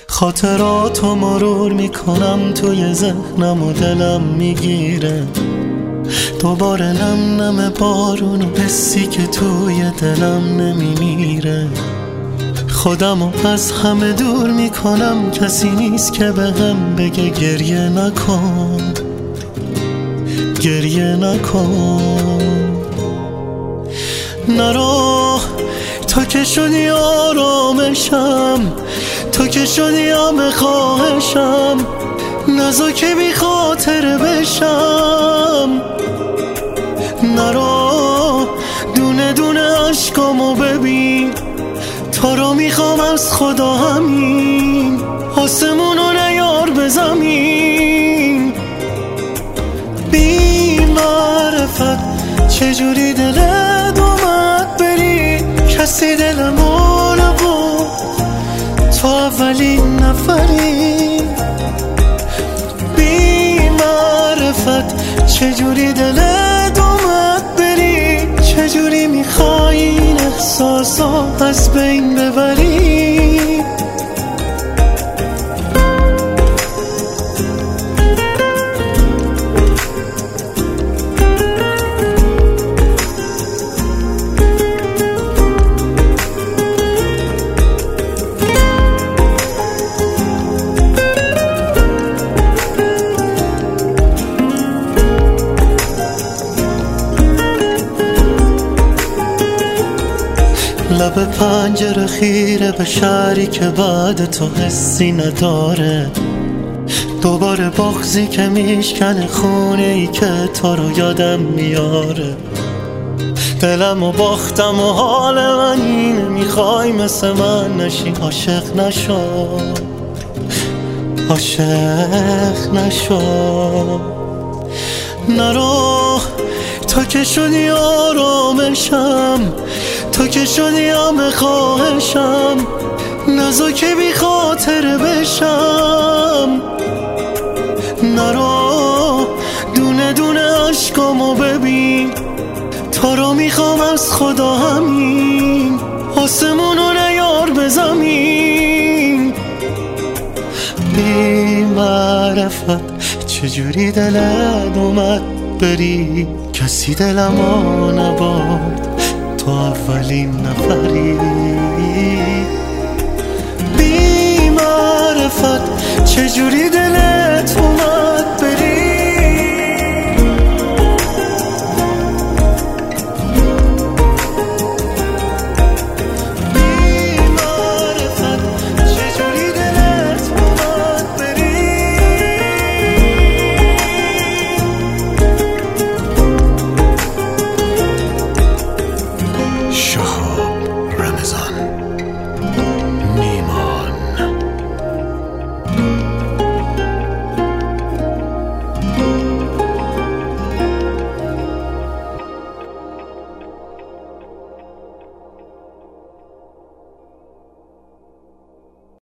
خاطراتو مرور میکنم توی ذهنم و دلم میگیره دوباره نم نم بارون و حسی که توی دلم نمیمیره. خودمو از همه دور میکنم، کسی نیست که بهم بگه گریه نکن، گریه نکن. نرو تو که شدی آرامشم، تو که شدی همه خواهشم، نزا که بی خاطر بشم. نرو دونه دونه عشقامو ببین، تو رو میخوام از خدا همین، آسمونو نیار به زمین. بی معرفت چجوری دلت اومد بری، کسی دلمو نبود، تو اولین نفری. بی معرفت چجوری دلت اومد بری، چجوری میخوای این احساسا از بین ببری. لب پنجره خیره به شهری که بعد تو حسی نداره، دوباره بغضی که میشکنه خونه ای که تو رو یادم میاره. دلم و باختم و حال من اینه، میخوای مثل من نشی، عاشق نشو، عاشق نشو. نرو تو که شدی آرامشم، تو که شدی همه خواهشم، نزا که بی خاطر بشم. نرو دونه دونه عشقامو ببین، تو رو میخوام از خدا همین، آسمونو نیار به زمین. بی معرفت چجوری دلت اومد بری، کسی دلمو نبرد، تو اولین نفری. بی معرفت چجوری دلت